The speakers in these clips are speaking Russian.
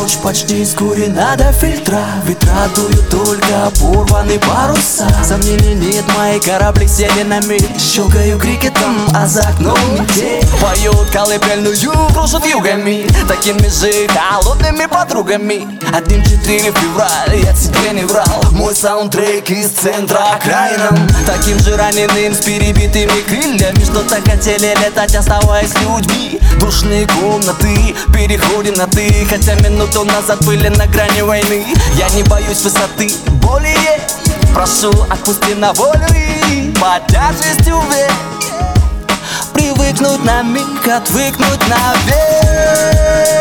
Ночь почти скурена до фильтра, ветра дуют только оборванные паруса. Сомнений нет, мои корабли сели на мель. Щелкаю крикетом, а за окном метель. Поют колыбельную, кружат югами, такими же холодными подругами. 1-4 февраля, я тебе не врал. Мой саундтрек из центра окраинам, таким же раненым с перебитыми крыльями. Что-то хотели летать, оставаясь людьми. Душные комнаты, переходим на ты, хотя минуту назад были на грани войны. Я не боюсь высоты, более прошу, отпусти на волю и под тяжестью век привыкнуть на миг, отвыкнуть навек.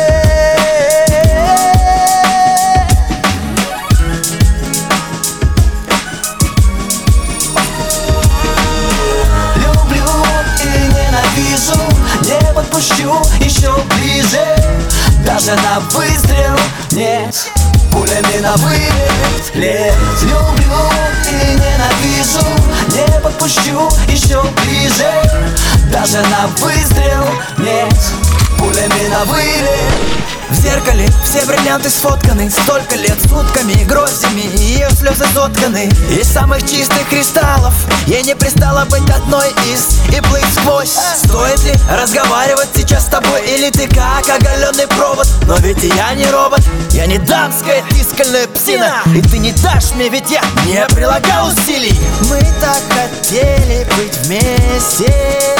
Не подпущу еще ближе, даже на выстрел нет, пулями на вылет лет. Люблю и ненавижу, не подпущу еще ближе, даже на выстрел нет, пулями на вылет. В зеркале все бриллианты сфотканы, столько лет сутками, гроздями, ее слезы сотканы из самых чистых кристаллов. Ей не пристало быть одной из и плыть сквозь. Стоит ли разговаривать сейчас с тобой, или ты как оголенный провод? Но ведь и я не робот, я не дамская тискальная псина, и ты не дашь мне, ведь я не прилагал усилий. Мы так хотели быть вместе,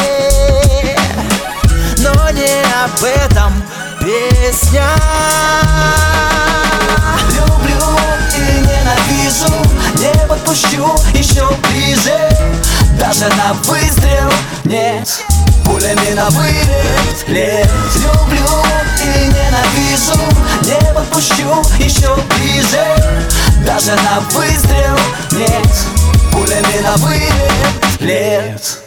но не об этом песня. Люблю и ненавижу, не подпущу еще ближе, даже на выстрел нет, пулями на вылет лет. Люблю и ненавижу, не подпущу еще ближе, даже на выстрел нет, пулями на вылет лет.